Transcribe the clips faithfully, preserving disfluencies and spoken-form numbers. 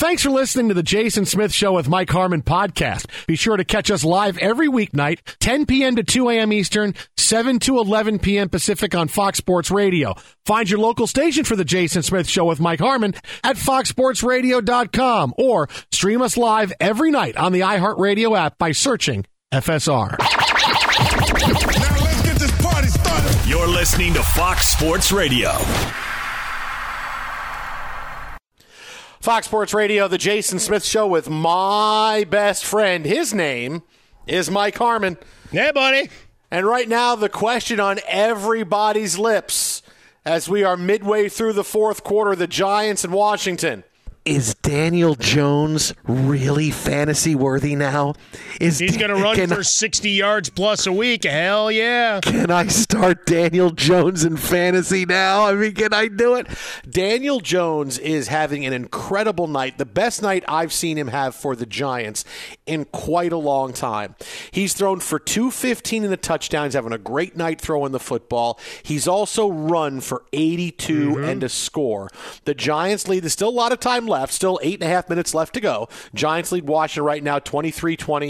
Thanks for listening to the Jason Smith Show with Mike Harmon podcast. Be sure to catch us live every weeknight, ten p.m. to two a.m. Eastern, seven to eleven p.m. Pacific on Fox Sports Radio. Find your local station for the Jason Smith Show with Mike Harmon at fox sports radio dot com or stream us live every night on the iHeartRadio app by searching F S R. Now let's get this party started. You're listening to Fox Sports Radio. Fox Sports Radio, the Jason Smith Show with my best friend. His name is Mike Harmon. Hey, buddy. And right now, the question on everybody's lips as we are midway through the fourth quarter, the Giants in Washington. Is Daniel Jones really fantasy worthy now? Is He's going to run for sixty yards plus a week. Hell yeah. Can I start Daniel Jones in fantasy now? I mean, can I do it? Daniel Jones is having an incredible night, the best night I've seen him have for the Giants in quite a long time. He's thrown for two fifteen in the touchdowns, having a great night throwing the football. He's also run for eighty-two mm-hmm. and a score. The Giants lead. There's still a lot of time left. Still eight and a half minutes left to go. Giants lead Washington right now twenty-three twenty.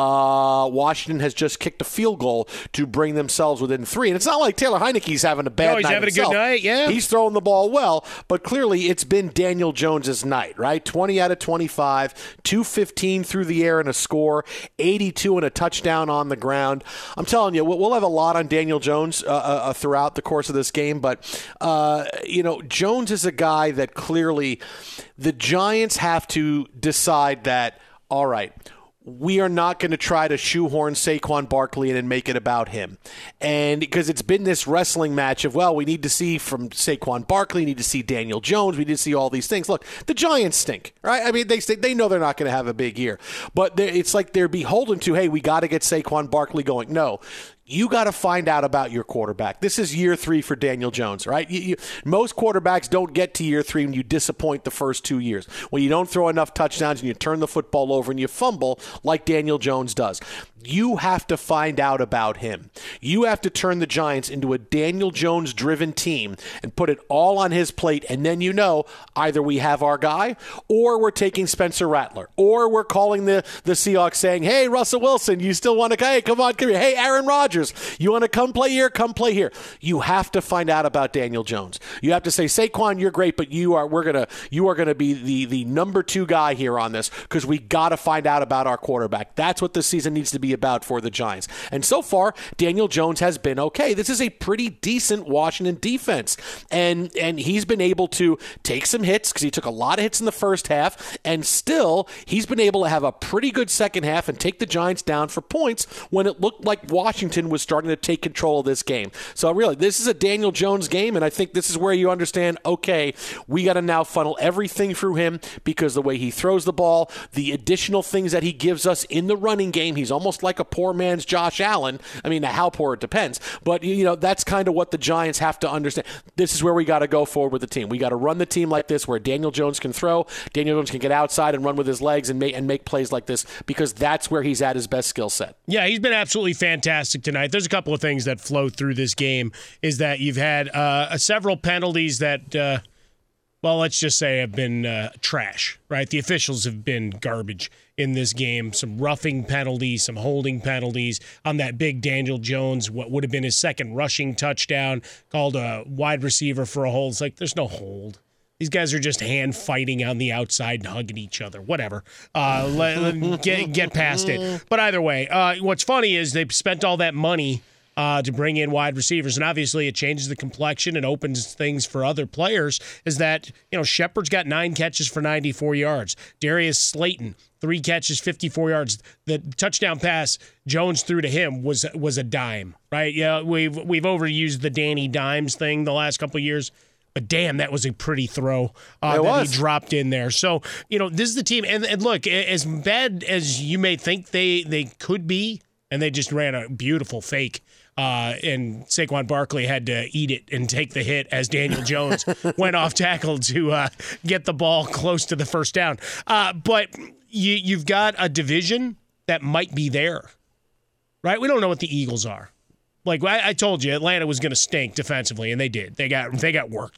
Uh, Washington has just kicked a field goal to bring themselves within three. And it's not like Taylor Heinicke's having a bad no, he's night having himself. a good night, yeah. He's throwing the ball well, but clearly it's been Daniel Jones' night, right? twenty out of twenty-five, two fifteen through the air and a score, eighty-two and a touchdown on the ground. I'm telling you, we'll have a lot on Daniel Jones uh, uh, throughout the course of this game, but, uh, you know, Jones is a guy that clearly the Giants have to decide that, all right, we are not going to try to shoehorn Saquon Barkley in and make it about him. And because it's been this wrestling match of, well, we need to see from Saquon Barkley, we need to see Daniel Jones, we need to see all these things. Look, the Giants stink, right? I mean, they they know they're not going to have a big year. But it's like they're beholden to, hey, we got to get Saquon Barkley going. No. You got to find out about your quarterback. This is year three for Daniel Jones, right? You, you, most quarterbacks don't get to year three when you disappoint the first two years, when you don't throw enough touchdowns and you turn the football over and you fumble like Daniel Jones does. You have to find out about him. You have to turn the Giants into a Daniel Jones-driven team and put it all on his plate, and then you know either we have our guy or we're taking Spencer Rattler or we're calling the, the Seahawks saying, hey, Russell Wilson, you still want to – hey, come on, come here. Hey, Aaron Rodgers, you want to come play here? Come play here. You have to find out about Daniel Jones. You have to say, Saquon, you're great, but you are we're gonna you are gonna be the the number two guy here on this because we got to find out about our quarterback. That's what this season needs to be about for the Giants. And so far, Daniel Jones has been okay. This is a pretty decent Washington defense, and and he's been able to take some hits because he took a lot of hits in the first half, and still he's been able to have a pretty good second half and take the Giants down for points when it looked like Washington was starting to take control of this game. So really, this is a Daniel Jones game, and I think this is where you understand, okay, we got to now funnel everything through him because the way he throws the ball, the additional things that he gives us in the running game, he's almost like a poor man's Josh Allen. I mean, how poor it depends, but you know that's kind of what the Giants have to understand. This is where we got to go forward with the team. We got to run the team like this, where Daniel Jones can throw, Daniel Jones can get outside and run with his legs and make and make plays like this because that's where he's at his best skill set. Yeah, he's been absolutely fantastic tonight. There's a couple of things that flow through this game. Is that you've had uh, several penalties that. Uh, Well, let's just say have been uh, trash, right? The officials have been garbage in this game. Some roughing penalties, some holding penalties on that big Daniel Jones, what would have been his second rushing touchdown, called a wide receiver for a hold. It's like, there's no hold. These guys are just hand fighting on the outside and hugging each other. Whatever. Uh, let, let, get, get past it. But either way, uh, what's funny is they've spent all that money Uh, to bring in wide receivers, and obviously it changes the complexion and opens things for other players, is that, you know, Shepard's got nine catches for ninety-four yards. Darius Slayton, three catches, fifty-four yards. The touchdown pass Jones threw to him was was a dime, right? Yeah, we've we've overused the Danny Dimes thing the last couple of years. But damn, that was a pretty throw uh, that was. he dropped in there. So, you know, this is the team. And, and look, as bad as you may think they, they could be, and they just ran a beautiful fake, Uh, and Saquon Barkley had to eat it and take the hit as Daniel Jones went off tackle to uh, get the ball close to the first down. Uh, but you, you've got a division that might be there, right? We don't know what the Eagles are. Like I, I told you, Atlanta was going to stink defensively, and they did. They got they got worked.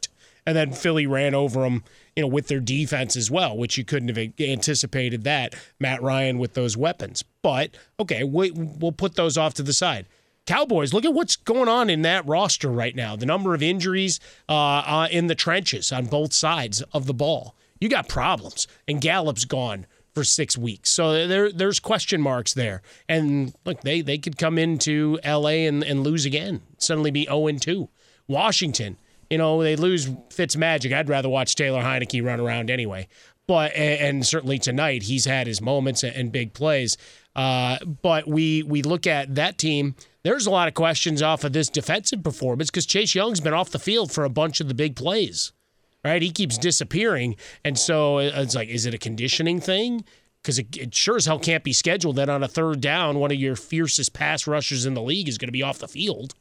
And then Philly ran over them, you know, with their defense as well, which you couldn't have anticipated that, Matt Ryan with those weapons. But, okay, we, we'll put those off to the side. Cowboys, look at what's going on in that roster right now. The number of injuries uh, uh, in the trenches on both sides of the ball. You got problems. And Gallup's gone for six weeks. So there, there's question marks there. And, look, they, they could come into L A and, and lose again, suddenly be oh and two. Washington, you know, they lose Fitzmagic. I'd rather watch Taylor Heineke run around anyway. But and certainly tonight, he's had his moments and big plays. Uh, but we we look at that team. There's a lot of questions off of this defensive performance because Chase Young's been off the field for a bunch of the big plays, right? He keeps disappearing. And so it's like, is it a conditioning thing? Because it, it sure as hell can't be scheduled that on a third down, one of your fiercest pass rushers in the league is going to be off the field.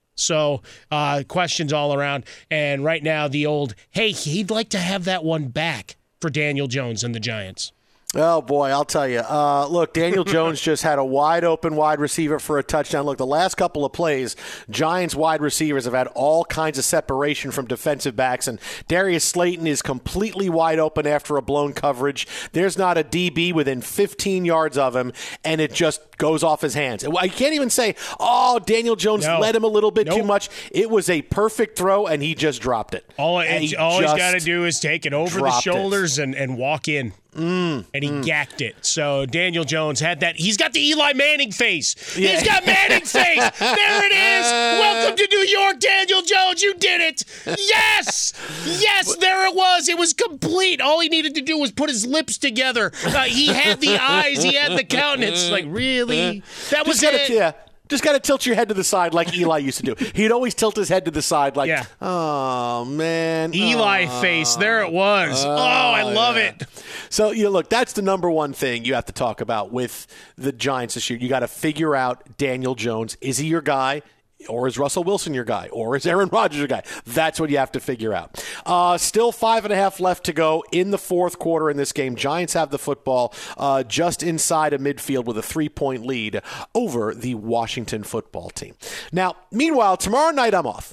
So uh, questions all around. And right now, the old, hey, he'd like to have that one back for Daniel Jones and the Giants. Oh, boy, I'll tell you. Uh, look, Daniel Jones just had a wide-open wide receiver for a touchdown. Look, the last couple of plays, Giants wide receivers have had all kinds of separation from defensive backs, and Darius Slayton is completely wide open after a blown coverage. There's not a D B within fifteen yards of him, and it just goes off his hands. I can't even say, oh, Daniel Jones no. led him a little bit nope. too much. It was a perfect throw, and he just dropped it. All, he all he's got to do is take it over the shoulders and, and walk in. Mm, and he mm. gacked it. So Daniel Jones had that. He's got the Eli Manning face. Yeah. He's got Manning face. There it is. Welcome to New York, Daniel Jones. You did it. Yes. Yes, there it was. It was complete. All he needed to do was put his lips together. Uh, he had the eyes. He had the countenance. Like, really? That was Just it. Gotta, yeah. Just got to tilt your head to the side like Eli used to do. He'd always tilt his head to the side like, yeah. oh, man. Eli oh, face. There it was. Oh, oh I love yeah. it. So, you know, look, that's the number one thing you have to talk about with the Giants this year. You got to figure out Daniel Jones. Is he your guy? Or is Russell Wilson your guy? Or is Aaron Rodgers your guy? That's what you have to figure out. Uh, still five and a half left to go in the fourth quarter in this game. Giants have the football uh, just inside of midfield with a three-point lead over the Washington football team. Now, meanwhile, tomorrow night I'm off.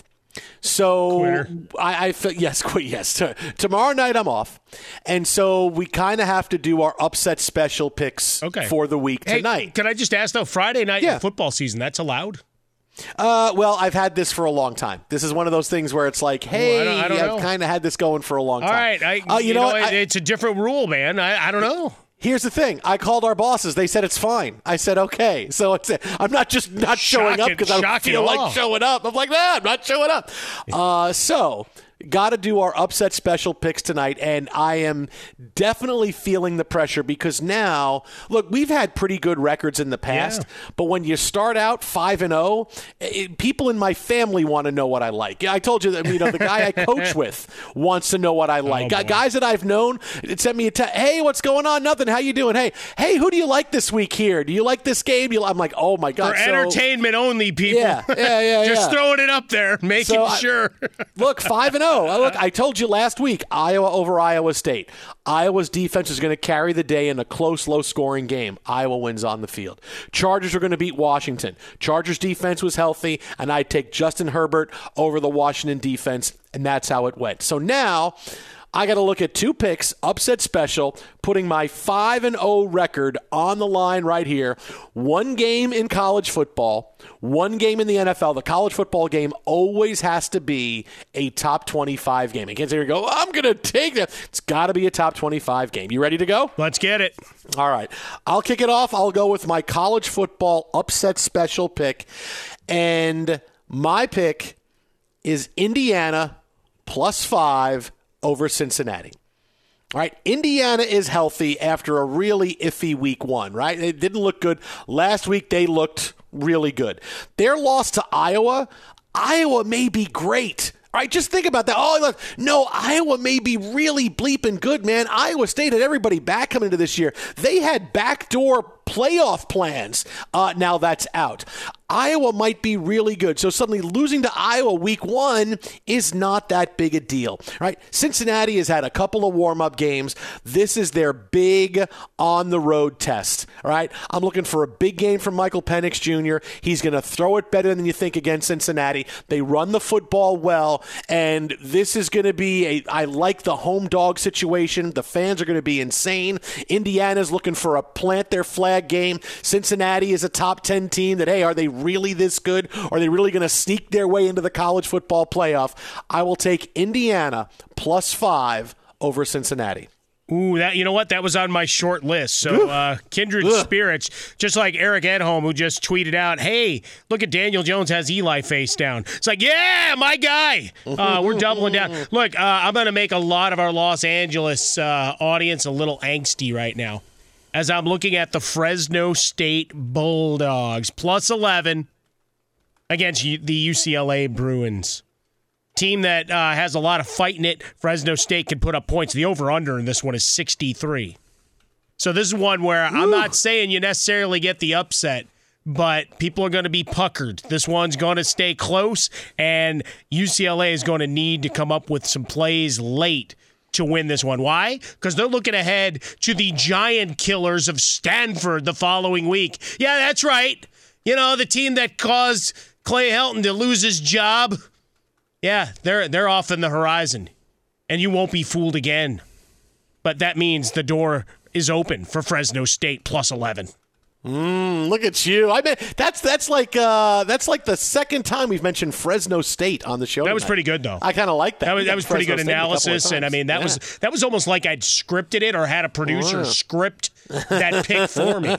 So Quitter. I, I feel yes, quit yes. Tomorrow night I'm off, and so we kind of have to do our upset special picks okay. for the week hey, tonight. Can I just ask though? Friday night yeah. in football season, that's allowed? Uh, well, I've had this for a long time. This is one of those things where it's like, hey, well, I don't, I don't yeah, know. I've kind of had this going for a long time. All right, I, uh, you, you know, know, what? it, I, it's a different rule, man. I, I don't know. Here's the thing. I called our bosses. They said it's fine. I said, okay. So it's, I'm not just not showing up because I don't feel like showing up. I'm like, nah, I'm not showing up. Uh, so got to do our upset special picks tonight, and I am definitely feeling the pressure because now, look, we've had pretty good records in the past, yeah. but when you start out five and oh, people in my family want to know what I like. I told you that, you know, the guy I coach with wants to know what I like. Oh, Guys that I've known sent me a text, hey, what's going on? Nothing. How you doing? Hey, hey, who do you like this week here? Do you like this game? You, I'm like, oh, my God. For so, entertainment only, people. Yeah, yeah, yeah. Just yeah. throwing it up there, making so I, sure. Look, five and oh. Look, I told you last week, Iowa over Iowa State. Iowa's defense is going to carry the day in a close, low-scoring game. Iowa wins on the field. Chargers are going to beat Washington. Chargers defense was healthy, and I take Justin Herbert over the Washington defense, and that's how it went. So now I got to look at two picks, upset special, putting my five and oh record on the line right here. One game in college football, one game in the N F L. The college football game always has to be a top twenty-five game. You can't say, go, I'm going to take that. It's got to be a top twenty-five game. You ready to go? Let's get it. All right. I'll kick it off. I'll go with my college football upset special pick. And my pick is Indiana plus five over Cincinnati. All right, Indiana is healthy after a really iffy week one, right? It didn't look good. Last week, they looked really good. Their loss to Iowa, Iowa may be great. All right, just think about that. Oh, no, Iowa may be really bleeping good, man. Iowa State had everybody back coming into this year. They had backdoor playoff plans. Uh, now that's out. Iowa might be really good. So suddenly losing to Iowa week one is not that big a deal, right? Cincinnati has had a couple of warm-up games. This is their big on-the-road test, all right? I'm looking for a big game from Michael Penix Junior He's going to throw it better than you think against Cincinnati. They run the football well, and this is going to be a, I like the home dog situation. The fans are going to be insane. Indiana's looking for a plant their flag game. Cincinnati is a top ten team that, hey, are they really this good? Are they really going to sneak their way into the college football playoff? I will take Indiana plus five over Cincinnati. Ooh, that you know what? That was on my short list. So uh, kindred Ugh. spirits, just like Eric Edholm, who just tweeted out, hey, look at Daniel Jones has Eli face down. It's like, yeah, my guy. Uh, we're doubling down. Look, uh, I'm going to make a lot of our Los Angeles uh, audience a little angsty right now as I'm looking at the Fresno State Bulldogs, plus eleven against the U C L A Bruins. Team that uh, has a lot of fight in it. Fresno State can put up points. The over-under in this one is sixty-three. So this is one where Woo. I'm not saying you necessarily get the upset, but people are going to be puckered. This one's going to stay close, and U C L A is going to need to come up with some plays late to win this one. Why? Because they're looking ahead to the giant killers of Stanford the following week. Yeah, that's right. You know, the team that caused Clay Helton to lose his job. Yeah, they're they're off in the horizon, and you won't be fooled again. But that means the door is open for Fresno State plus eleven. Mm, look at you! I mean, that's that's like uh, that's like the second time we've mentioned Fresno State on the show. That tonight. was pretty good, though. I kind of like that. That was, that was pretty good State analysis, and I mean that yeah. was that was almost like I'd scripted it or had a producer oh. script that pick for me.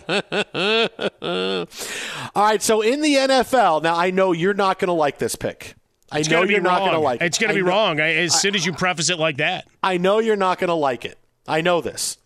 All right, so in the N F L, now I know you're not going to like this pick. I it's know you're wrong. not going to like it. It's going to be know, wrong as soon as you preface it like that. I know you're not going to like it. I know this.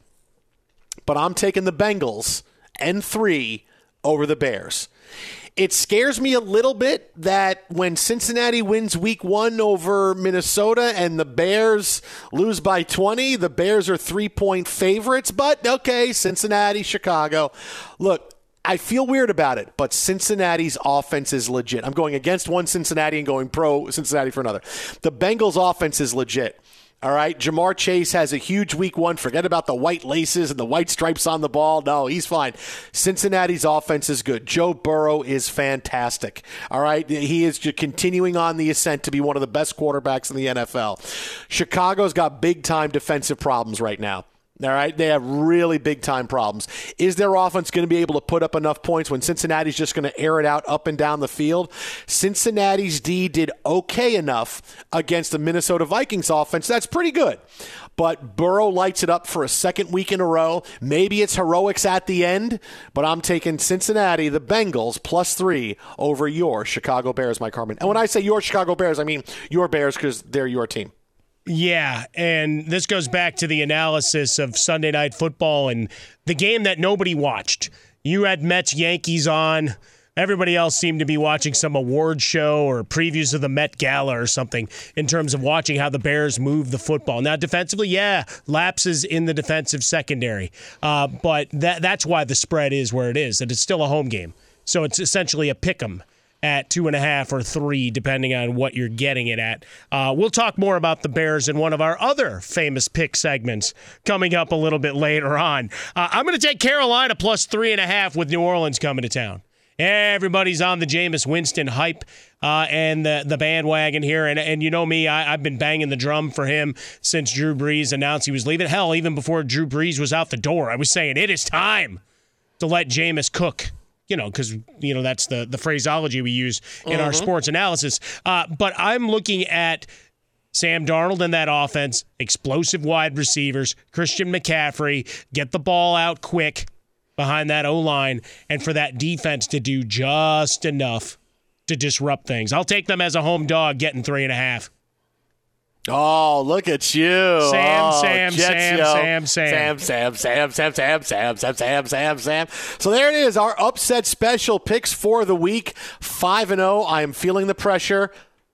But I'm taking the Bengals and three over the Bears. It scares me a little bit that when Cincinnati wins week one over Minnesota and the Bears lose by twenty, the Bears are three-point favorites. But, okay, Cincinnati, Chicago. Look, I feel weird about it, but Cincinnati's offense is legit. I'm going against one Cincinnati and going pro Cincinnati for another. The Bengals' offense is legit. All right, Jamar Chase has a huge week one. Forget about the white laces and the white stripes on the ball. No, he's fine. Cincinnati's offense is good. Joe Burrow is fantastic. All right, he is just continuing on the ascent to be one of the best quarterbacks in the N F L. Chicago's got big-time defensive problems right now. All right, they have really big-time problems. Is their offense going to be able to put up enough points when Cincinnati's just going to air it out up and down the field? Cincinnati's D did okay enough against the Minnesota Vikings offense. That's pretty good. But Burrow lights it up for a second week in a row. Maybe it's heroics at the end, but I'm taking Cincinnati, the Bengals, plus three over your Chicago Bears, Mike Harmon. And when I say your Chicago Bears, I mean your Bears because they're your team. Yeah, and this goes back to the analysis of Sunday Night Football and the game that nobody watched. You had Mets-Yankees on. Everybody else seemed to be watching some award show or previews of the Met Gala or something in terms of watching how the Bears move the football. Now, defensively, yeah, lapses in the defensive secondary. Uh, but that that's why the spread is where it is, and it's still a home game. So it's essentially a pick-em at two and a half or three, depending on what you're getting it at. Uh, we'll talk more about the Bears in one of our other famous pick segments coming up a little bit later on. Uh, I'm going to take Carolina plus three and a half with New Orleans coming to town. Everybody's on the Jameis Winston hype uh, and the, the bandwagon here. And, and you know me, I, I've been banging the drum for him since Drew Brees announced he was leaving. Hell, even before Drew Brees was out the door, I was saying it is time to let Jameis cook. You know, because, you know, that's the, the phraseology we use in mm-hmm. our sports analysis. Uh, but I'm looking at Sam Darnold and that offense, explosive wide receivers, Christian McCaffrey, get the ball out quick behind that O-line, and for that defense to do just enough to disrupt things. I'll take them as a home dog getting three and a half. Oh, look at you. Sam, oh, Sam, Jets, Sam, yo. Sam, Sam. Sam, Sam, Sam, Sam, Sam, Sam, Sam, Sam, Sam, Sam. So there it is, our upset special picks for the week. five and oh. I am feeling the pressure.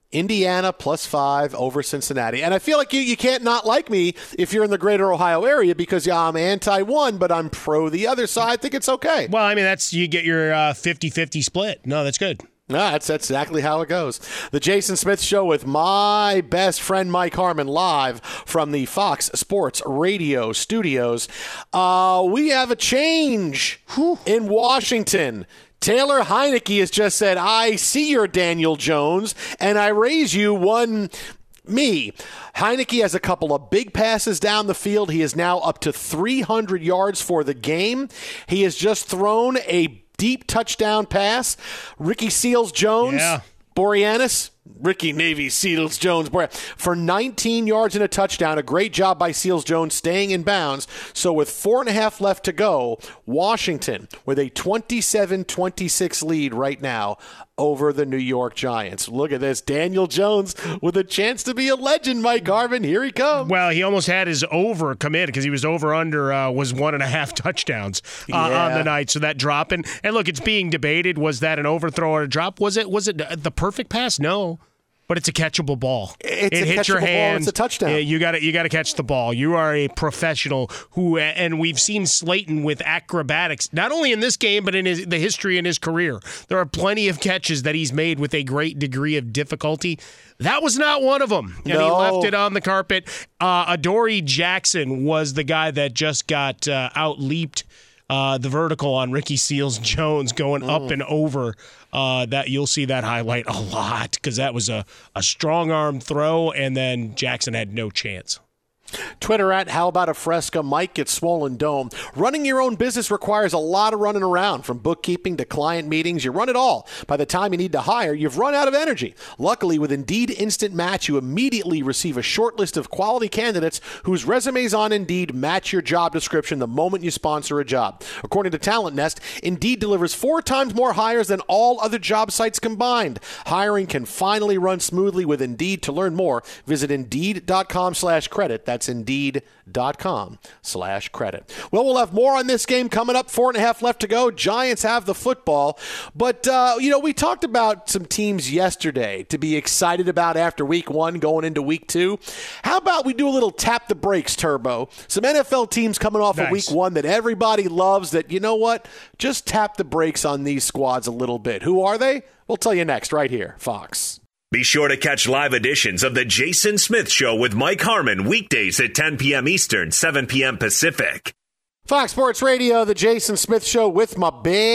Indiana plus five over Cincinnati. And I feel like you, you can't not like me if you're in the greater Ohio area because, yeah, I'm anti one, but I'm pro the other, so I think it's okay. Well, I mean, that's you get your uh, fifty-fifty split. No, that's good. No, that's, that's exactly how it goes. The Jason Smith Show with my best friend Mike Harmon live from the Fox Sports Radio studios. Uh, we have a change Whew. in Washington. Taylor Heineke has just said, I see your Daniel Jones, and I raise you one me. Heineke has a couple of big passes down the field. He is now up to three hundred yards for the game. He has just thrown a deep touchdown pass. Ricky Seals-Jones, yeah. Boreanaz, Ricky Navy Seals-Jones for nineteen yards and a touchdown. A great job by Seals-Jones staying in bounds. So with four and a half left to go, Washington with a twenty-seven twenty-six lead right now over the New York Giants. Look at this. Daniel Jones with a chance to be a legend, Mike Garvin. Here he comes. Well, he almost had his over come in because he was over under uh, was one and a half touchdowns uh, yeah. on the night. So that drop. And, and look, it's being debated. Was that an overthrow or a drop? Was it was it the perfect pass? No. But it's a catchable ball. It's it a hits catchable your hands. ball. It's a touchdown. You got to you got to catch the ball. You are a professional who, and we've seen Slayton with acrobatics, not only in this game but in his, the history in his career. There are plenty of catches that he's made with a great degree of difficulty. That was not one of them, and no. he left it on the carpet. Uh, Adoree Jackson was the guy that just got uh, out-leaped uh, the vertical on Ricky Seals-Jones going mm. up and over. Uh, that you'll see that highlight a lot because that was a, a strong arm throw, and then Jackson had no chance. Twitter at How About a Fresca, Mike gets Swollen Dome. Running your own business requires a lot of running around, from bookkeeping to client meetings. You run it all. By the time you need to hire, you've run out of energy. Luckily, with Indeed Instant Match, you immediately receive a short list of quality candidates whose resumes on Indeed match your job description the moment you sponsor a job. According to Talent Nest, Indeed delivers four times more hires than all other job sites combined. Hiring can finally run smoothly with Indeed. To learn more, visit Indeed.com slash credit. That's That's Indeed.com slash credit. Well, we'll have more on this game coming up. Four and a half left to go. Giants have the football. But, uh, you know, we talked about some teams yesterday to be excited about after week one going into week two. How about we do a little tap the brakes, Turbo? Some N F L teams coming off nice. of week one that everybody loves that, you know what, just tap the brakes on these squads a little bit. Who are they? We'll tell you next right here, Fox. Be sure to catch live editions of The Jason Smith Show with Mike Harmon weekdays at ten p.m. Eastern, seven p.m. Pacific. Fox Sports Radio, The Jason Smith Show with my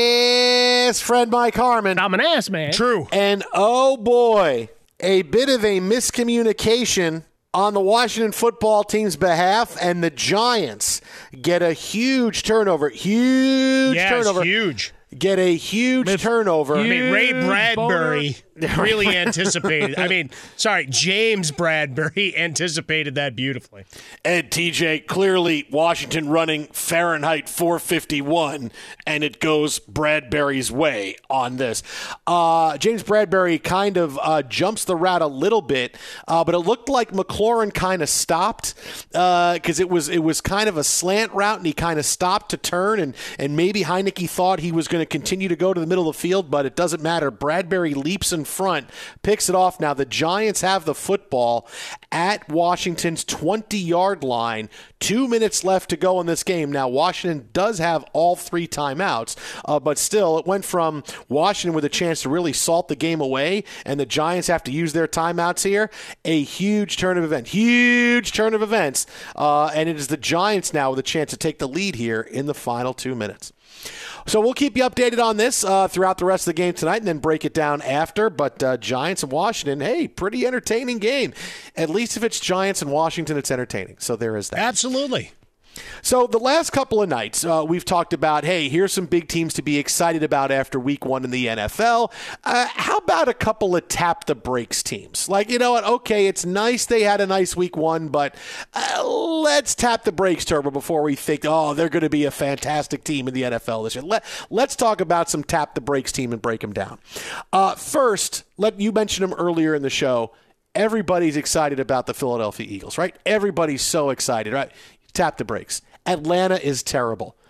best friend Mike Harmon. I'm an ass man. True. And oh boy, a bit of a miscommunication on the Washington football team's behalf, and the Giants get a huge turnover. Huge yeah, turnover. It's huge. Get a huge With turnover. I mean, Ray Bradbury really anticipated. I mean, sorry, James Bradbury anticipated that beautifully. And T J, clearly Washington running Fahrenheit four fifty-one, and it goes Bradbury's way on this. Uh, James Bradbury kind of uh, jumps the route a little bit, uh, but it looked like McLaurin kind of stopped because uh, it was it was kind of a slant route, and he kind of stopped to turn, and, and maybe Heineke thought he was going to continue to go to the middle of the field, but it doesn't matter. Bradbury leaps in front, picks it off. Now the Giants have the football at Washington's twenty-yard line. Two minutes left to go in this game. Now Washington does have all three timeouts, uh, but still it went from Washington with a chance to really salt the game away, and the Giants have to use their timeouts here. A huge turn of events. Huge turn of events. Uh, and it is the Giants now with a chance to take the lead here in the final two minutes. So we'll keep you updated on this uh, throughout the rest of the game tonight and then break it down after. But uh, Giants and Washington, hey, pretty entertaining game. At least if it's Giants and Washington, it's entertaining. So there is that. Absolutely. So the last couple of nights, uh, we've talked about, hey, here's some big teams to be excited about after week one in the N F L. Uh, how about a couple of tap the brakes teams? Like, you know what? Okay, it's nice they had a nice week one, but uh, let's tap the brakes, Turbo, before we think, oh, they're going to be a fantastic team in the N F L this year. Let, let's talk about some tap the brakes team and break them down. Uh, first, let you mentioned them earlier in the show. Everybody's excited about the Philadelphia Eagles, right? Everybody's so excited, right? Tap the brakes. Atlanta is terrible.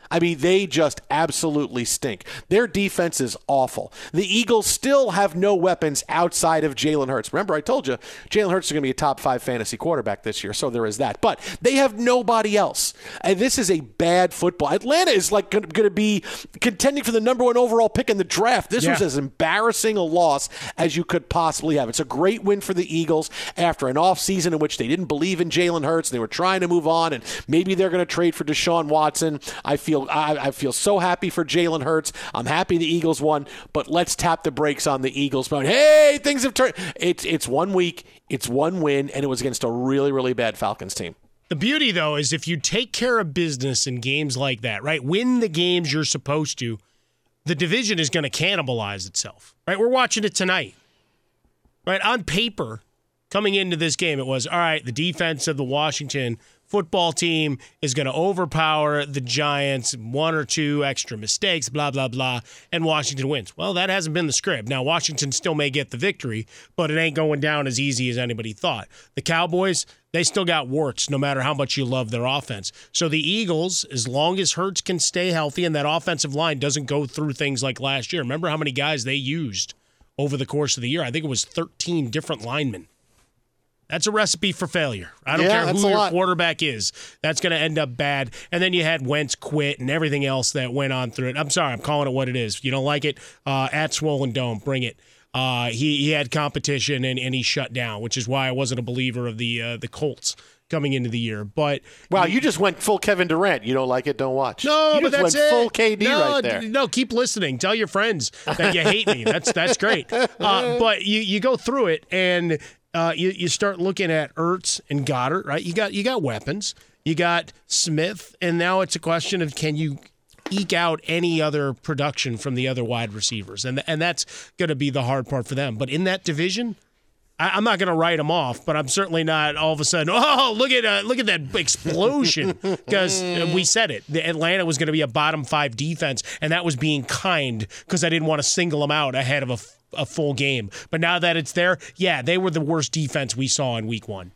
I mean, they just absolutely stink. Their defense is awful. The Eagles still have no weapons outside of Jalen Hurts. Remember, I told you, Jalen Hurts is going to be a top five fantasy quarterback this year, so there is that. But they have nobody else. And this is a bad football. Atlanta is like going to be contending for the number one overall pick in the draft. This yeah. was as embarrassing a loss as you could possibly have. It's a great win for the Eagles after an offseason in which they didn't believe in Jalen Hurts. And they were trying to move on, and maybe they're going to trade for Deshaun Watson. I feel I, I feel so happy for Jalen Hurts. I'm happy the Eagles won, but let's tap the brakes on the Eagles. But hey, things have turned. It's it's one week, it's one win, and it was against a really, really bad Falcons team. The beauty, though, is if you take care of business in games like that, right, win the games you're supposed to, the division is going to cannibalize itself, right? We're watching it tonight, right? On paper, coming into this game, it was, all right, the defense of the Washington football team is going to overpower the Giants, one or two extra mistakes, blah, blah, blah, and Washington wins. Well, that hasn't been the script. Now, Washington still may get the victory, but it ain't going down as easy as anybody thought. The Cowboys, they still got warts no matter how much you love their offense. So the Eagles, as long as Hurts can stay healthy and that offensive line doesn't go through things like last year, remember how many guys they used over the course of the year? I think it was thirteen different linemen. That's a recipe for failure. I don't yeah, care who your quarterback is. That's going to end up bad. And then you had Wentz quit and everything else that went on through it. I'm sorry. I'm calling it what it is. If you don't like it, uh, at Swollen Dome, bring it. Uh, he, he had competition, and, and he shut down, which is why I wasn't a believer of the uh, the Colts coming into the year. But wow, you just went full Kevin Durant. You don't like it, don't watch. No, you but just that's went it. full K D no, right there. No, keep listening. Tell your friends that you hate me. That's that's great. Uh, but you, you go through it, and uh, you you start looking at Ertz and Goddard. Right, you got you got weapons. You got Smith, and now it's a question of can you eke out any other production from the other wide receivers, and and that's going to be the hard part for them. But in that division, I, I'm not going to write them off, but I'm certainly not all of a sudden, oh, look at uh, look at that explosion, because we said it. The Atlanta was going to be a bottom five defense, and that was being kind because I didn't want to single them out ahead of a, a full game. But now that it's there, yeah, they were the worst defense we saw in week one.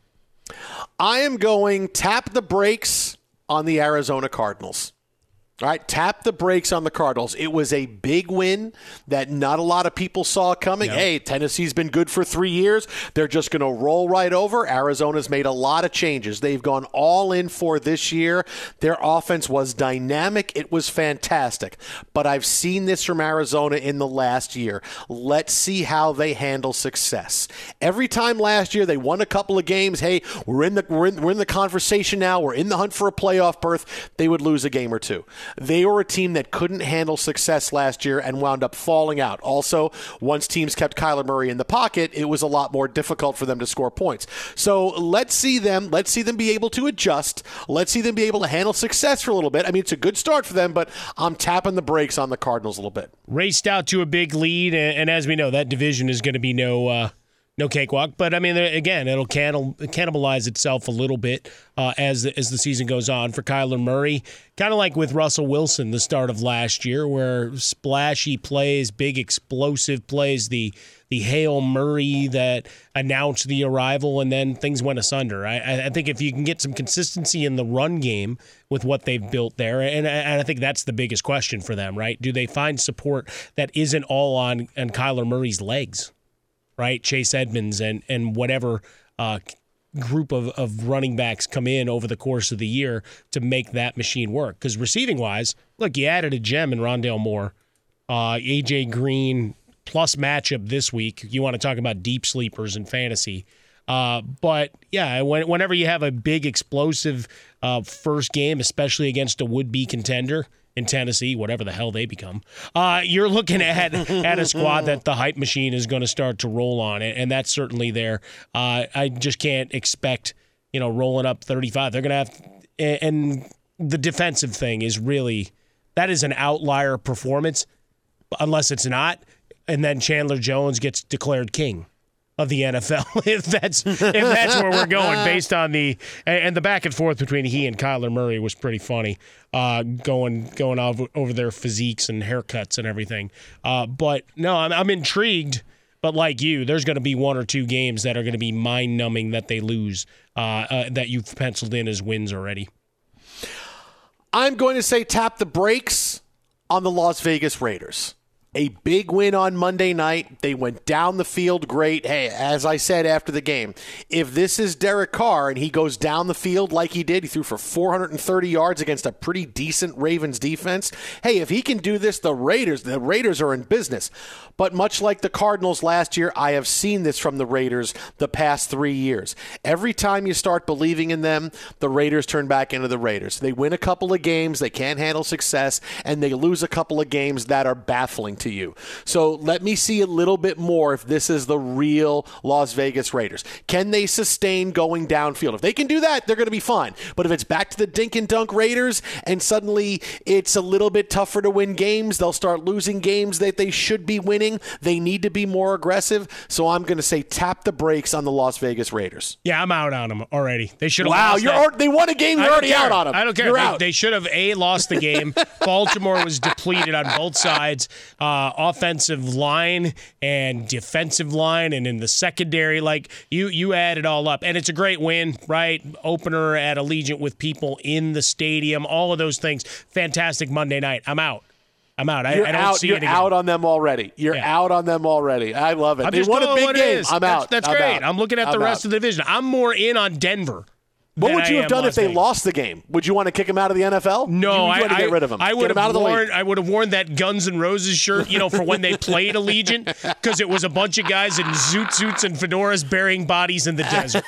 I am going tap the brakes on the Arizona Cardinals. All right, tap the brakes on the Cardinals. It was a big win that not a lot of people saw coming. Yep. Hey, Tennessee's been good for three years. They're just going to roll right over. Arizona's made a lot of changes. They've gone all in for this year. Their offense was dynamic. It was fantastic. But I've seen this from Arizona in the last year. Let's see how they handle success. Every time last year they won a couple of games, hey, we're in the we're in, we're in the conversation now. We're in the hunt for a playoff berth. They would lose a game or two. They were a team that couldn't handle success last year and wound up falling out. Also, once teams kept Kyler Murray in the pocket, it was a lot more difficult for them to score points. So let's see them. Let's see them be able to adjust. Let's see them be able to handle success for a little bit. I mean, it's a good start for them, but I'm tapping the brakes on the Cardinals a little bit. Raced out to a big lead, and, and as we know, that division is going to be no uh, no cakewalk. But I mean, again, it'll cannibal, cannibalize itself a little bit uh, as the, as the season goes on for Kyler Murray. Kind of like with Russell Wilson, the start of last year, where splashy plays, big explosive plays, the the Hail Murray that announced the arrival, and then things went asunder. I, I think if you can get some consistency in the run game with what they've built there, and, and I think that's the biggest question for them, right? Do they find support that isn't all on, on Kyler Murray's legs, right? Chase Edmonds and, and whatever uh, group of, of running backs come in over the course of the year to make that machine work. Because receiving-wise, look, you added a gem in Rondale Moore, uh, A J Green, plus matchup this week. You want to talk about deep sleepers in fantasy. Uh, but, yeah, when, whenever you have a big, explosive uh, first game, especially against a would-be contender in Tennessee, whatever the hell they become, uh, you're looking at at a squad that the hype machine is going to start to roll on, and that's certainly there. Uh, I just can't expect, you know, rolling up thirty-five. They're going to have – and the defensive thing is really – that is an outlier performance, unless it's not. And then Chandler Jones gets declared king of the N F L. if that's if that's where we're going, based on the and the back and forth between he and Kyler Murray was pretty funny, uh, going going over, over their physiques and haircuts and everything. Uh, but no, I'm, I'm intrigued. But like you, there's going to be one or two games that are going to be mind numbing that they lose, uh, uh, that you've penciled in as wins already. I'm going to say tap the brakes on the Las Vegas Raiders. A big win on Monday night. They went down the field great. Hey, as I said after the game, if this is Derek Carr and he goes down the field like he did, he threw for four hundred thirty yards against a pretty decent Ravens defense. Hey, if he can do this, the Raiders, the Raiders are in business. But much like the Cardinals last year, I have seen this from the Raiders the past three years. Every time you start believing in them, the Raiders turn back into the Raiders. They win a couple of games, they can't handle success, and they lose a couple of games that are baffling to you. So let me see a little bit more if this is the real Las Vegas Raiders. Can they sustain going downfield? If they can do that, they're going to be fine. But if it's back to the dink and dunk Raiders and suddenly it's a little bit tougher to win games, they'll start losing games that they should be winning. They need to be more aggressive. So I'm going to say tap the brakes on the Las Vegas Raiders. Yeah, I'm out on them already. They should have Wow, lost you're that. al- they won a game. You're already care. out on them. I don't care. You're They, out. they should have, A, lost the game. Baltimore was depleted on both sides. Uh, offensive line and defensive line and in the secondary. Like, you, you add it all up. And it's a great win, right? Opener at Allegiant with people in the stadium. All of those things. Fantastic Monday night. I'm out. I'm out. I, You're I don't out. see You're it again. out on them already. You're Yeah. out on them already. I love it. I'm they just won a calling big what it game. is. I'm That's- out. That's I'm great. out. I'm looking at the I'm rest out. of the division. I'm more in on Denver. What than would I you have am done Las if they Vegas. lost the game? Would you want to kick him out of the N F L? No, you, you I, want to get I, rid of him. I would get him have out of the worn. league. I would have worn that Guns N' Roses shirt, you know, for when they played Allegiant, because it was a bunch of guys in zoot suits and fedoras burying bodies in the desert.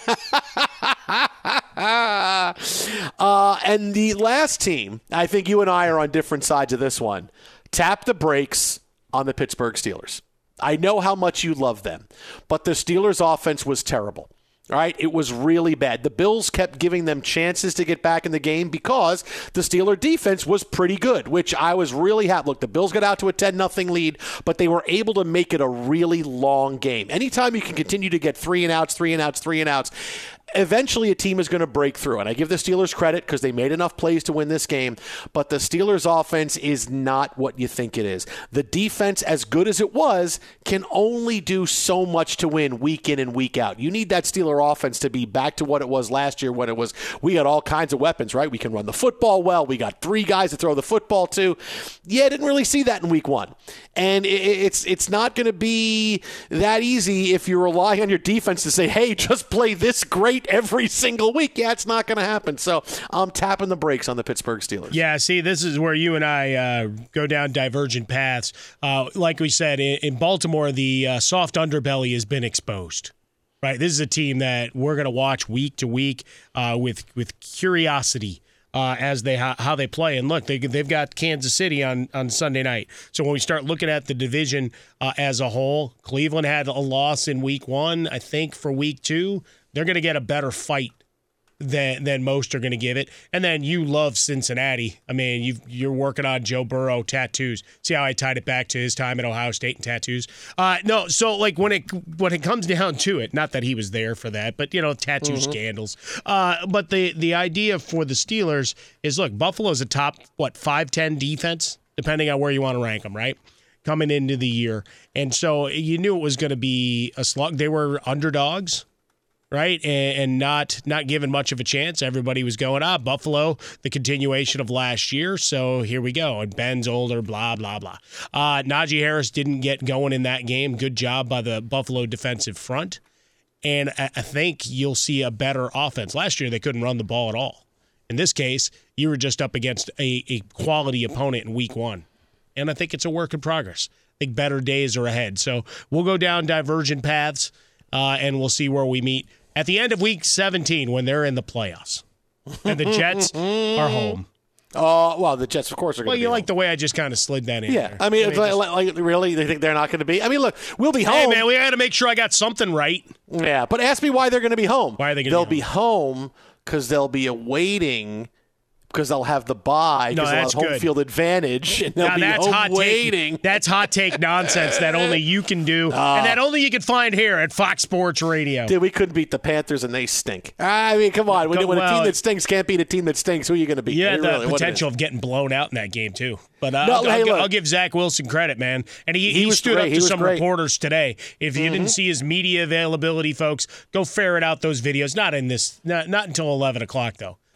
uh, and the last team, I think you and I are on different sides of this one. Tap the brakes on the Pittsburgh Steelers. I know how much you love them, but the Steelers' offense was terrible. All right, it was really bad. The Bills kept giving them chances to get back in the game because the Steeler defense was pretty good, which I was really happy. Look, the Bills got out to a ten nothing lead, but they were able to make it a really long game. Anytime you can continue to get three and outs, three and outs, three and outs, eventually a team is going to break through. And I give the Steelers credit because they made enough plays to win this game, but the Steelers offense is not what you think it is. The defense, as good as it was, can only do so much to win week in and week out. You need that Steeler offense to be back to what it was last year when it was, we got all kinds of weapons, right? We can run the football well. We got three guys to throw the football to. Yeah, I didn't really see that in week one. And it's it's not going to be that easy if you're relying on your defense to say, hey, just play this great every single week. Yeah, it's not going to happen. So I'm tapping the brakes on the Pittsburgh Steelers. Yeah, see, this is where you and I uh, go down divergent paths. Uh, like we said, in, in Baltimore, the uh, soft underbelly has been exposed. Right, this is a team that we're going to watch week to week uh, with with curiosity. Uh, as they how, how they play. And look, they, they've got Kansas City on, on Sunday night. So when we start looking at the division uh, as a whole, Cleveland had a loss in week one. I think for week two, they're going to get a better fight than than most are going to give it. And then you love Cincinnati. I mean, you you're working on Joe Burrow tattoos. See how I tied it back to his time at Ohio State and tattoos? Uh, no, so like when it when it comes down to it, not that he was there for that, but you know, tattoo mm-hmm. scandals. Uh, but the the idea for the Steelers is, look, Buffalo's a top what five ten defense, depending on where you want to rank them, right? Coming into the year, and so you knew it was going to be a slug. They were underdogs. Right, and, and not not given much of a chance. Everybody was going, ah, Buffalo, the continuation of last year, so here we go. And Ben's older, blah, blah, blah. Uh, Najee Harris didn't get going in that game. Good job by the Buffalo defensive front. And I, I think you'll see a better offense. Last year, they couldn't run the ball at all. In this case, you were just up against a, a quality opponent in week one. And I think it's a work in progress. I think better days are ahead. So we'll go down divergent paths, uh, and we'll see where we meet at the end of week seventeen when they're in the playoffs and the Jets are home. Oh, uh, well, the Jets, of course, are going to well, be you home. like the way I just kind of slid that in Yeah, there. I mean, I mean like, just, like, really, they think they're not going to be? I mean, look, we'll be home. Hey, man, we got to make sure I got something right. Yeah, but ask me why they're going to be home. Why are they going to They'll be home? be home because they'll be awaiting because they'll have the bye, No, because they'll have that's home good. field advantage, and they'll Now, be that's home hot waiting. Take, that's hot take nonsense that only you can do, Uh, and that only you can find here at Fox Sports Radio. Dude, we couldn't beat the Panthers, and they stink. I mean, come on. When, Go- when a well, team that stinks can't beat a team that stinks, who are you going to beat? You I had mean, the really, what it potential is. of getting blown out in that game, too. But uh, No, I'll, hey, I'll, look. I'll give Zach Wilson credit, man. And he, He he was stood great. up He to was some great. reporters today. If you didn't see his media availability, folks, go ferret out those videos. Not in this, not, not until eleven o'clock, though.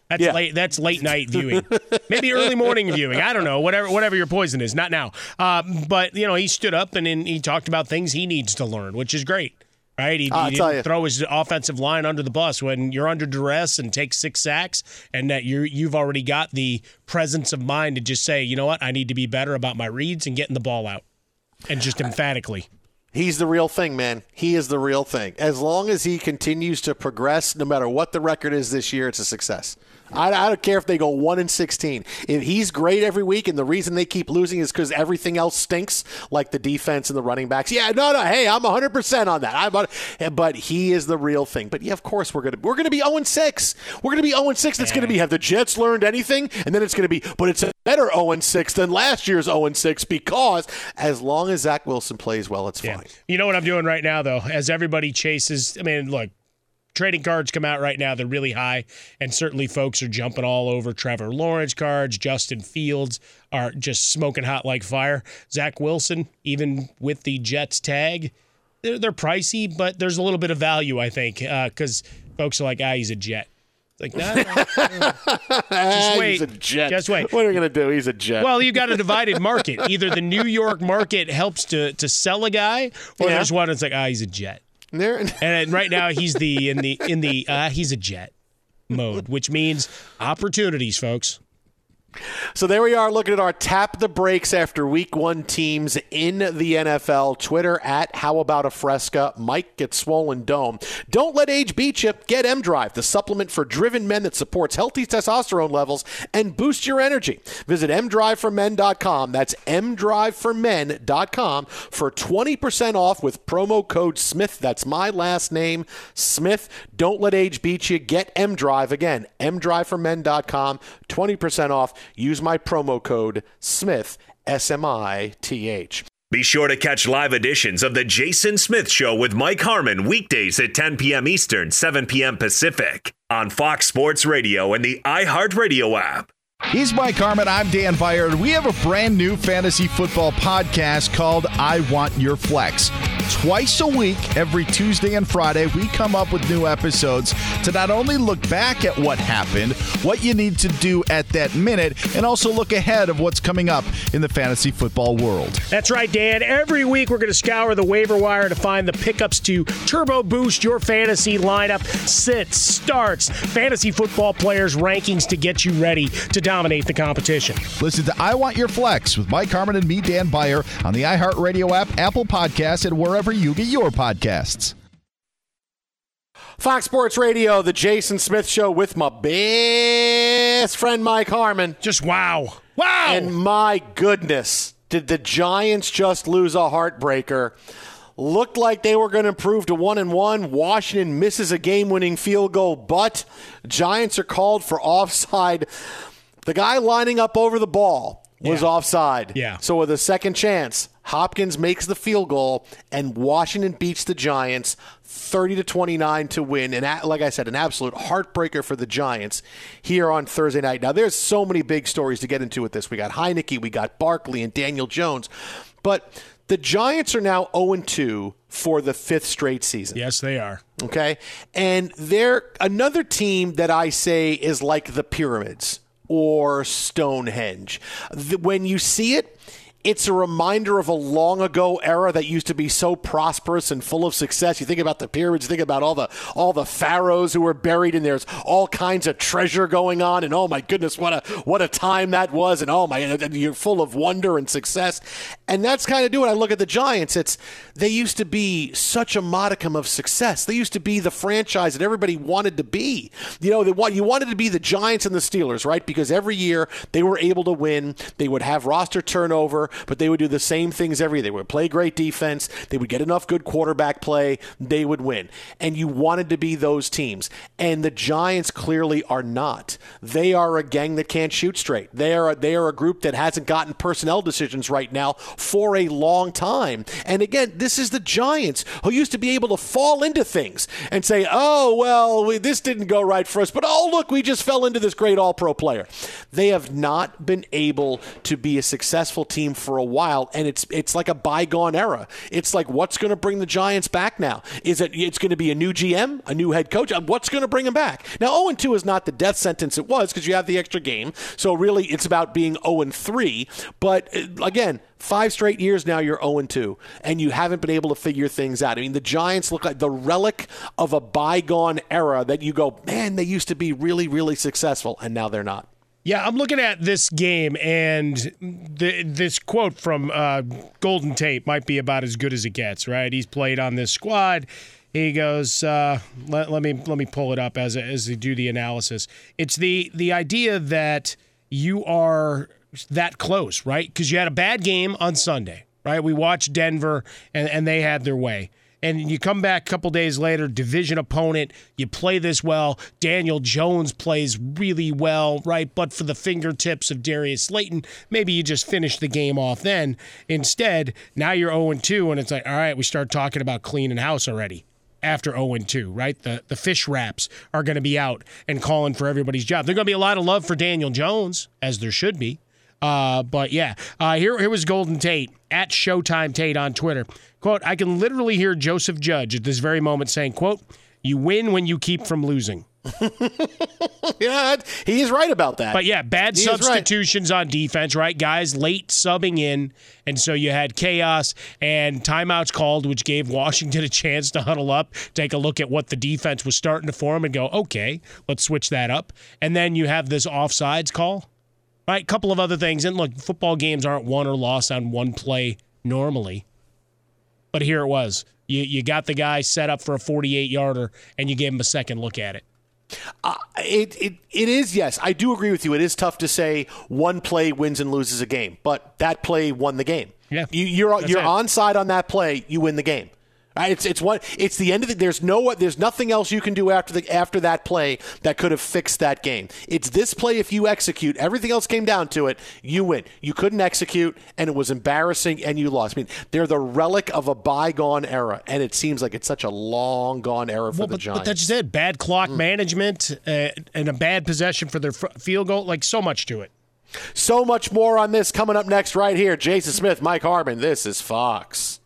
That's Yeah. late. That's late night viewing, maybe early morning viewing. I don't know. Whatever, whatever your poison is. Not now. Um, but you know, he stood up and, and he talked about things he needs to learn, which is great, right? He, I'll he tell didn't you. throw his offensive line under the bus when you're under duress and take six sacks, and that you you've already got the presence of mind to just say, you know what, I need to be better about my reads and getting the ball out, and just emphatically. He's the real thing, man. He is the real thing. As long as he continues to progress, no matter what the record is this year, it's a success. I, I don't care if they go one and sixteen. If he's great every week, and the reason they keep losing is because everything else stinks, like the defense and the running backs. Yeah, no, no. Hey, I'm one hundred percent on that. I'm, but he is the real thing. But yeah, of course we're gonna we're gonna be zero and six. We're gonna be zero and six. It's gonna be, have the Jets learned anything? And then it's gonna be, but it's a better zero and six than last year's zero and six, because as long as Zach Wilson plays well, it's Yeah. fine. You know what I'm doing right now, though, as everybody chases. I mean, look. Trading cards come out right now. They're really high, and certainly folks are jumping all over Trevor Lawrence cards. Justin Fields are just smoking hot like fire. Zach Wilson, even with the Jets tag, they're, they're pricey, but there's a little bit of value, I think, because uh, folks are like, ah, he's a Jet. It's like, nah, nah, nah. Just wait. He's a Jet. Just wait. What are we going to do? He's a Jet. Well, you've got a divided market. Either the New York market helps to, to sell a guy, or Yeah. there's one that's like, ah, he's a Jet. There, And right now he's the in the in the uh, he's a Jet mode, which means opportunities, folks. So there we are looking at our tap the breaks after week one teams in the N F L. Twitter at How About a Fresca. Mike gets swollen dome. Don't let age beat you. Get M-Drive, the supplement for driven men that supports healthy testosterone levels and boosts your energy. Visit m drive for men dot com. That's m drive for men dot com for twenty percent off with promo code Smith. That's my last name, Smith. Don't let age beat you. Get M-Drive. Again, m drive for men dot com. twenty percent off. Use my promo code Smith, S M I T H. Be sure to catch live editions of The Jason Smith Show with Mike Harmon weekdays at ten p.m. Eastern, seven p.m. Pacific on Fox Sports Radio and the iHeartRadio app. He's Mike Harmon. I'm Dan Beyer. We have a brand new fantasy football podcast called I Want Your Flex. Twice a week, every Tuesday and Friday, we come up with new episodes to not only look back at what happened, what you need to do at that minute, and also look ahead of what's coming up in the fantasy football world. That's right, Dan. Every week we're going to scour the waiver wire to find the pickups to turbo boost your fantasy lineup, sits, starts, fantasy football players' rankings to get you ready to dominate the competition. Listen to I Want Your Flex with Mike Harmon and me, Dan Beyer, on the iHeartRadio app, Apple Podcasts, and wherever you get your podcasts. Fox Sports Radio, the Jason Smith Show with my best friend Mike Harmon. Just wow. Wow! And my goodness, did the Giants just lose a heartbreaker? Looked like they were going to improve to one and one. Washington misses a game-winning field goal, but Giants are called for offside. The guy lining up over the ball was Yeah. offside. Yeah. So with a second chance, Hopkins makes the field goal, and Washington beats the Giants thirty to twenty-nine to win. And a- like I said, an absolute heartbreaker for the Giants here on Thursday night. Now, there's so many big stories to get into with this. We got Heineke, we got Barkley, and Daniel Jones. But the Giants are now oh and two for the fifth straight season. Yes, they are. Okay? And they're another team that I say is like the Pyramids or Stonehenge. The- when you see it, it's a reminder of a long ago era that used to be so prosperous and full of success. You think about the pyramids, you think about all the all the pharaohs who were buried, and there's all kinds of treasure going on. And oh my goodness, what a what a time that was! And oh my, and you're full of wonder and success. And that's kind of doing. I look at the Giants. It's they used to be such a modicum of success. They used to be the franchise that everybody wanted to be. You know, they want you wanted to be the Giants and the Steelers, right? Because every year they were able to win. They would have roster turnover, but they would do the same things every year. They would play great defense. They would get enough good quarterback play. They would win. And you wanted to be those teams. And the Giants clearly are not. They are a gang that can't shoot straight. They are, they are a group that hasn't gotten personnel decisions right now for a long time. And again, this is the Giants who used to be able to fall into things and say, oh, well, we, this didn't go right for us, but oh, look, we just fell into this great all-pro player. They have not been able to be a successful team for a while, and it's it's like a bygone era. It's like, what's going to bring the Giants back now? Is it it's going to be a new G M, a new head coach? What's going to bring them back? Now, oh and two is not the death sentence it was because you have the extra game. So really, it's about being oh and three. But again, five straight years now you're oh and two, and you haven't been able to figure things out. I mean, the Giants look like the relic of a bygone era that you go, man, they used to be really, really successful, and now they're not. Yeah, I'm looking at this game, and the, this quote from uh, Golden Tate might be about as good as it gets, right? He's played on this squad. He goes, uh, let, let me let me pull it up as as they do the analysis. It's the the idea that you are that close, right? Because you had a bad game on Sunday, right? We watched Denver, and, and they had their way. And you come back a couple days later, division opponent, you play this well. Daniel Jones plays really well, right? But for the fingertips of Darius Slayton, maybe you just finish the game off then. Instead, now you're oh and two, and it's like, all right, we start talking about cleaning house already after oh and two, right? The the fish wraps are going to be out and calling for everybody's job. There's going to be a lot of love for Daniel Jones, as there should be. Uh, but yeah, uh, here, here was Golden Tate at Showtime Tate on Twitter. Quote, I can literally hear Joseph Judge at this very moment saying, quote, you win when you keep from losing. Yeah, he is right about that. But yeah, bad he substitutions right. on defense, right? Guys late subbing in, and so you had chaos and timeouts called, which gave Washington a chance to huddle up, take a look at what the defense was starting to form and go, okay, let's switch that up. And then you have this offsides call. Right, a couple of other things. And look, football games aren't won or lost on one play normally. But here it was. You you got the guy set up for a forty-eight-yarder, and you gave him a second look at it. Uh, it, it it is, yes. I do agree with you. It is tough to say one play wins and loses a game. But that play won the game. Yeah, you, you're That's you're it. onside on that play, you win the game. Right, it's it's one. It's the end of the. There's no. There's nothing else you can do after the after that play that could have fixed that game. It's this play. If you execute, everything else came down to it. You win. You couldn't execute, and it was embarrassing, and you lost. I mean, they're the relic of a bygone era, and it seems like it's such a long gone era for well, the but, Giants. But that's just it. Bad clock mm. management uh, and a bad possession for their f- field goal. Like so much to it. So much more on this coming up next, right here. Jason Smith, Mike Harmon. This is Fox.